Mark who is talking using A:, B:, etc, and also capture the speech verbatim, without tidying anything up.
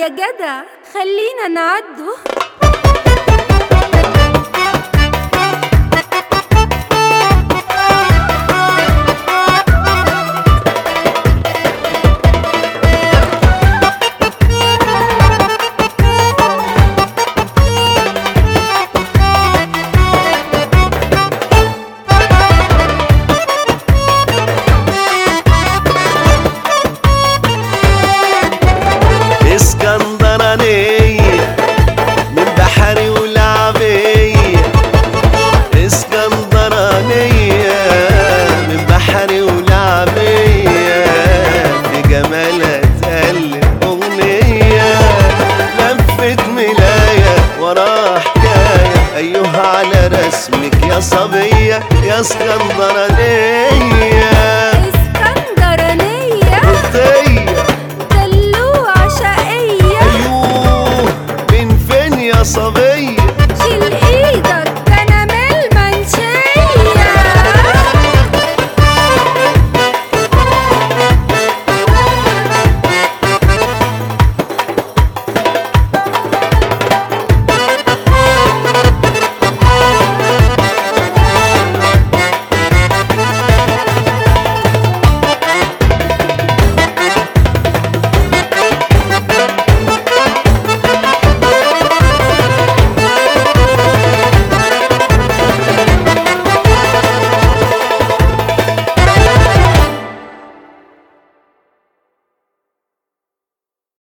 A: جدع خلينا نعدوا.
B: اسكندرانية من بحري ولعبية، اسكندرانية من بحري ولعبية، في جمالها تقلب أغنية، لفت ملاية ورا حكاية، أيها على رسمك يا صبية يا اسكندرانية.
A: اسكندرانية
B: يا صبية